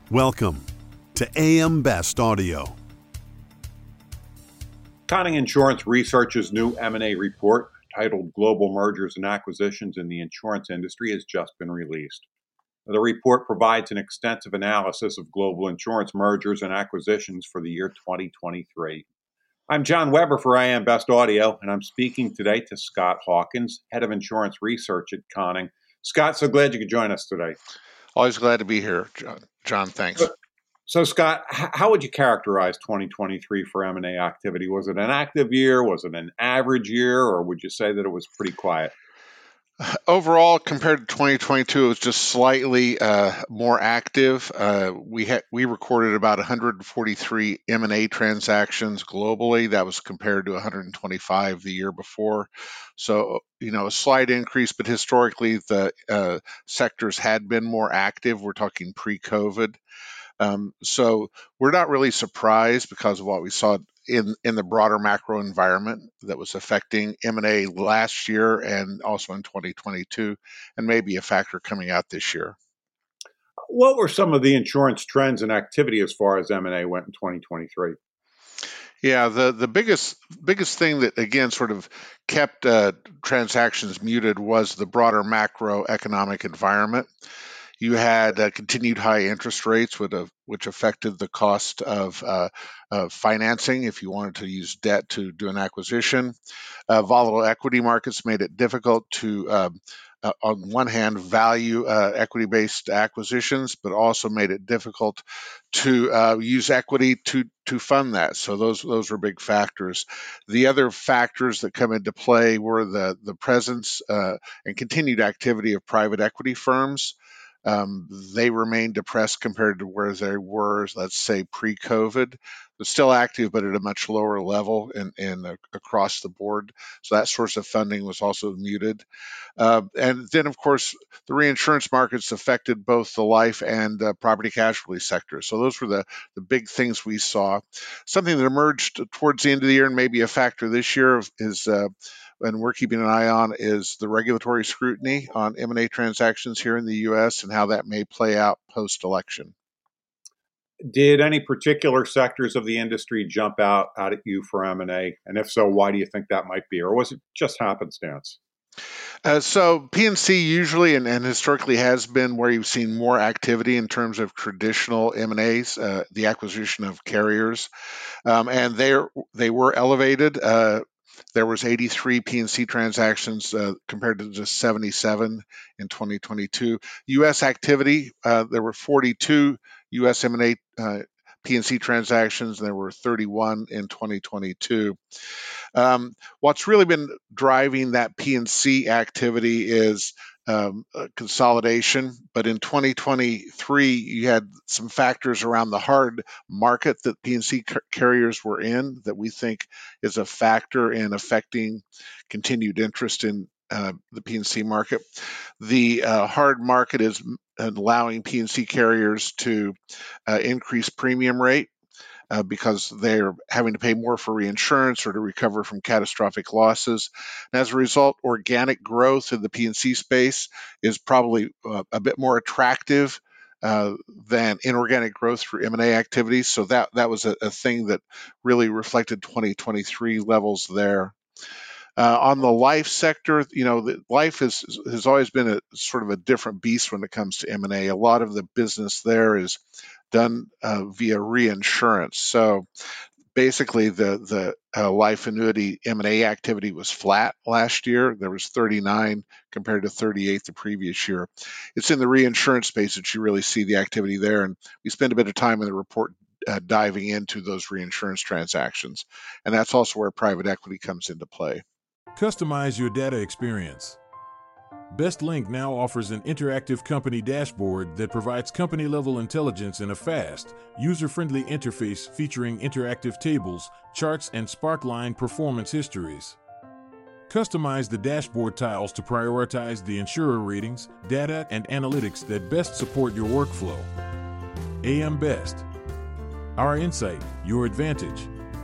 Welcome to AM Best Audio. Conning Insurance Research's new M&A report, titled Global Mergers and Acquisitions in the Insurance Industry, has just been released. The report provides an extensive analysis of global insurance mergers and acquisitions for the year 2023. I'm John Weber for AM Best Audio, and I'm speaking today to Scott Hawkins, Head of Insurance Research at Conning. Scott, so glad you could join us today. Always glad to be here, John. Thanks. So Scott, how would you characterize 2023 for M&A activity? Was it an active year? Was it an average year? Or would you say that it was pretty quiet? Overall, compared to 2022, it was just slightly more active. We recorded about 143 M&A transactions globally. That was compared to 125 the year before. So, a slight increase, but historically the sectors had been more active. We're talking pre-COVID. So we're not really surprised because of what we saw in the broader macro environment that was affecting M&A last year and also in 2022, and maybe a factor coming out this year. What were some of the insurance trends and activity as far as M&A went in 2023? Yeah, the biggest thing that again sort of kept transactions muted was the broader macroeconomic environment. You had continued high interest rates, which affected the cost of financing if you wanted to use debt to do an acquisition. Volatile equity markets made it difficult to, on one hand, value equity-based acquisitions, but also made it difficult to use equity to fund that. So those were big factors. The other factors that come into play were the presence and continued activity of private equity firms. They remain depressed compared to where they were, let's say, pre-COVID. They're still active, but at a much lower level and across the board. So that source of funding was also muted. And then, of course, the reinsurance markets affected both the life and property casualty sectors. So those were the big things we saw. Something that emerged towards the end of the year and maybe a factor this year is and we're keeping an eye on is the regulatory scrutiny on M&A transactions here in the U.S. and how that may play out post-election. Did any particular sectors of the industry jump out at you for M&A? And if so, why do you think that might be? Or was it just happenstance? So P&C usually and historically has been where you've seen more activity in terms of traditional M&As, the acquisition of carriers. And they were elevated. There was 83 P&C transactions compared to just 77 in 2022. U.S. activity, there were 42 U.S. M&A P&C transactions, and there were 31 in 2022. What's really been driving that P&C activity is consolidation. But in 2023, you had some factors around the hard market that P&C carriers were in that we think is a factor in affecting continued interest in the P&C market. The hard market is allowing P&C carriers to increase premium rate. Because they're having to pay more for reinsurance or to recover from catastrophic losses. And as a result, organic growth in the P&C space is probably a bit more attractive than inorganic growth for M&A activities. So that was a thing that really reflected 2023 levels there. On the life sector, life has always been a sort of a different beast when it comes to M&A. A lot of the business there is done via reinsurance. So basically, the life annuity M&A activity was flat last year. There was 39 compared to 38 the previous year. It's in the reinsurance space that you really see the activity there, and we spend a bit of time in the report diving into those reinsurance transactions, and that's also where private equity comes into play. Customize your data experience. BestLink now offers an interactive company dashboard that provides company-level intelligence in a fast, user-friendly interface featuring interactive tables, charts, and Sparkline performance histories. Customize the dashboard tiles to prioritize the insurer ratings, data, and analytics that best support your workflow. AM Best. Our insight, your advantage.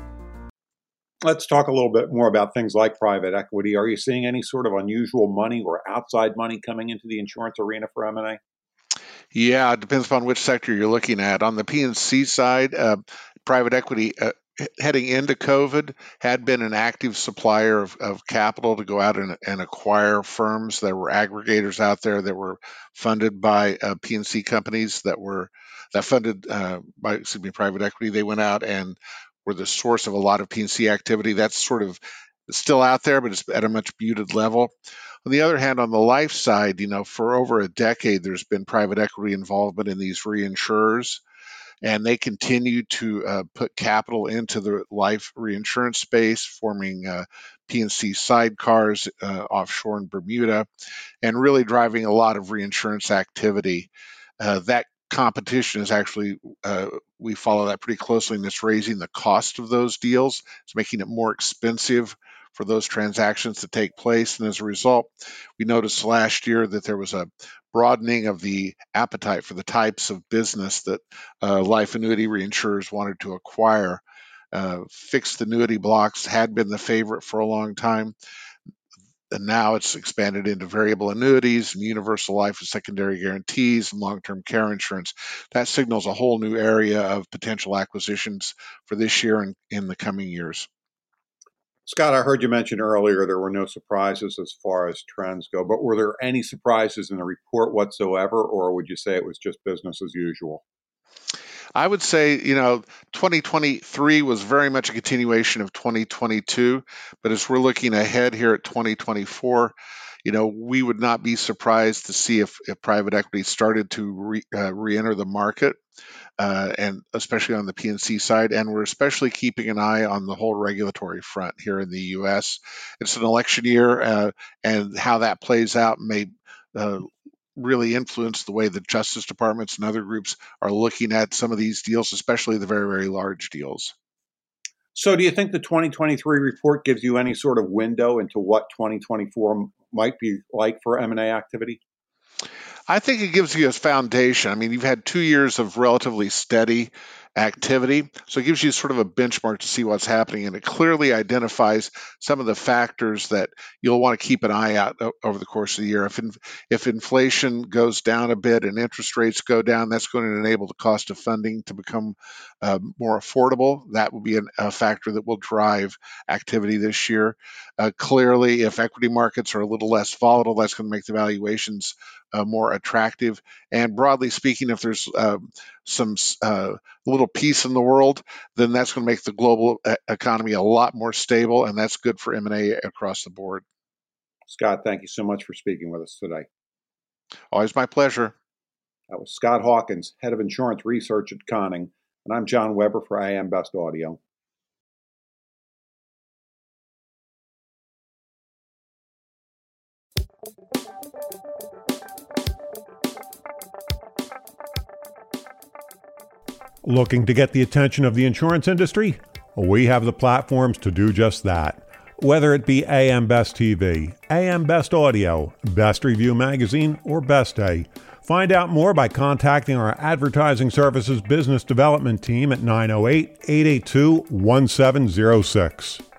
Let's talk a little bit more about things like private equity. Are you seeing any sort of unusual money or outside money coming into the insurance arena for M&A? Yeah, it depends upon which sector you're looking at. On the P&C side, private equity heading into COVID had been an active supplier of capital to go out and acquire firms. There were aggregators out there that were funded by P&C companies that funded by private equity. They went out and were the source of a lot of P&C activity. That's sort of still out there, but it's at a much muted level. On the other hand, on the life side, for over a decade, there's been private equity involvement in these reinsurers, and they continue to put capital into the life reinsurance space, forming P&C sidecars offshore in Bermuda, and really driving a lot of reinsurance activity. That competition is actually, we follow that pretty closely, and it's raising the cost of those deals. It's making it more expensive for those transactions to take place. And as a result, we noticed last year that there was a broadening of the appetite for the types of business that life annuity reinsurers wanted to acquire. Fixed annuity blocks had been the favorite for a long time, and now it's expanded into variable annuities and universal life and secondary guarantees and long-term care insurance. That signals a whole new area of potential acquisitions for this year and in the coming years. Scott, I heard you mention earlier there were no surprises as far as trends go, but were there any surprises in the report whatsoever, or would you say it was just business as usual? I would say, 2023 was very much a continuation of 2022, but as we're looking ahead here at 2024, we would not be surprised to see if private equity started to re-enter the market. And especially on the P&C side, and we're especially keeping an eye on the whole regulatory front here in the U.S. It's an election year, and how that plays out may really influence the way the Justice Departments and other groups are looking at some of these deals, especially the very, very large deals. So do you think the 2023 report gives you any sort of window into what 2024 might be like for M&A activity? I think it gives you a foundation. I mean, you've had 2 years of relatively steady activity, so it gives you sort of a benchmark to see what's happening, and it clearly identifies some of the factors that you'll want to keep an eye out over the course of the year. If inflation goes down a bit and interest rates go down, that's going to enable the cost of funding to become more affordable. That will be a factor that will drive activity this year. Clearly, if equity markets are a little less volatile, that's going to make the valuations more attractive. And broadly speaking, if there's some little peace in the world, then that's going to make the global economy a lot more stable, and that's good for M&A across the board. Scott, thank you so much for speaking with us today. Always my pleasure. That was Scott Hawkins, Head of Insurance Research at Conning, and I'm John Weber for AM Best Audio. Looking to get the attention of the insurance industry? We have the platforms to do just that. Whether it be AM Best TV, AM Best Audio, Best Review Magazine, or Best Day, find out more by contacting our Advertising Services Business Development Team at 908-882-1706.